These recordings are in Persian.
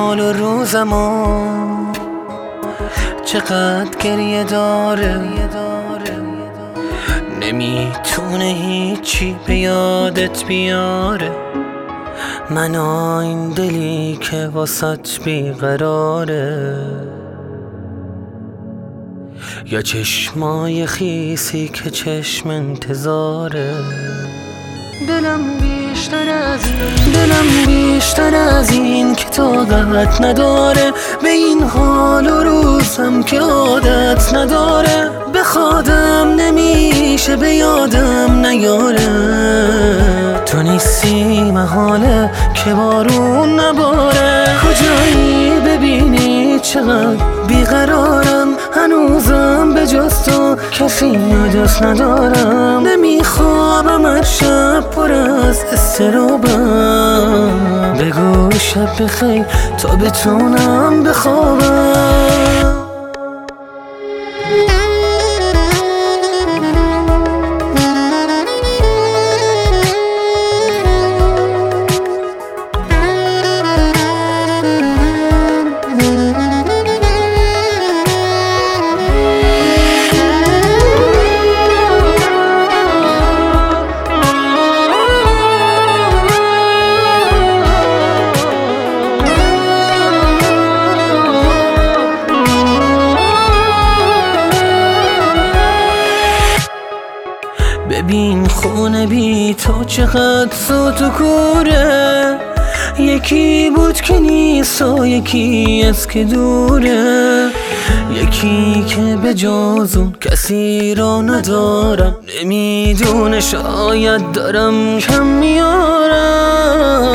حال و روزمو چقدر گریه داره، نمیتونه هیچی به یادت بیاره. منو این دلی که واسط بیقراره، یا چشمای خیسی که چشم انتظاره. دلم بیشتر از این که طاقت نداره، به این حال و روزم که عادت نداره. بخوادم نمیشه به یادم نیاره، تو نیستی محاله که بارون نباره. کجایی ببینی چقدر بیقرارم، هنوزم به جز تو کسی دوست ندارم. نمیخوابم هر شب پر از استرابم، بگو شب بخیر تا بتونم بخوابم. ببین خونه بی تو چقدر سوت و کوره، یکی بود که نیست و یکی از که دوره. یکی که به جز اون کسی را ندارم، نمیدونه شاید دارم کم میارم.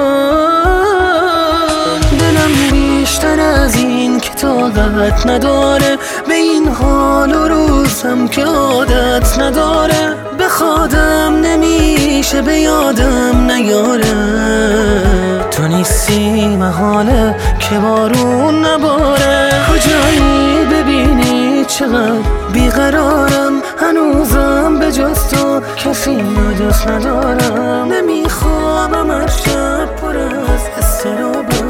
دلم بیشتر از این که طاقت نداره، به این حال و روزم که عادت نداره. بخوادم نمیشه به یادم نیاره، تو نیستی محاله که بارون نباره. کجایی ببینی چقدر بیقرارم، هنوزم به جز تو کسی دوست ندارم. نمیخوابم هر شب پر از استرابم،